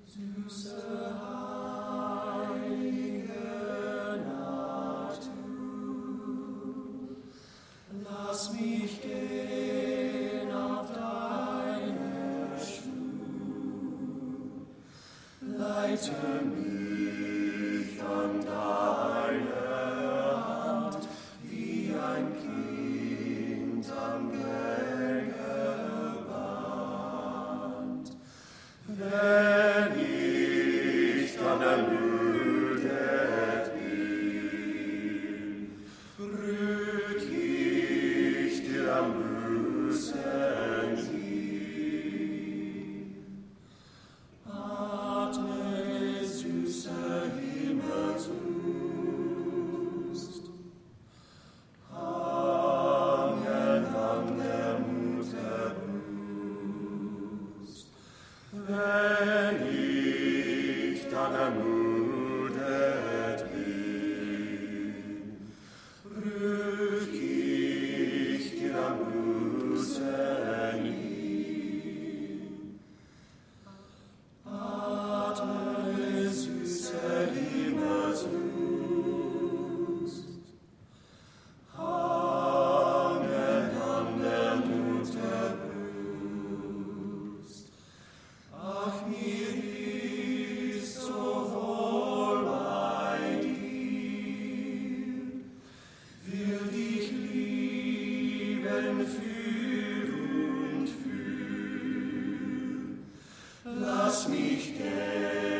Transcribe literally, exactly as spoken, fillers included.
Süße heilige Natur, lass mich gehen auf deine Spur, leite mich an deine Hand, wie ein Kind am Gängeband. Wenn ich dann ermüdet bin, rück ich dir am Busen hin. Atme süße Himmelslust, hangen an der Mutter Brust. Wenn ich dann ermüdet bin, rück ich dir am Busen hin. Atme süße Himmelslust, hangen an der Mutter Brust. Ach, mir ist so wohl bei dir, will dich lieben für und für. Lass mich gehen.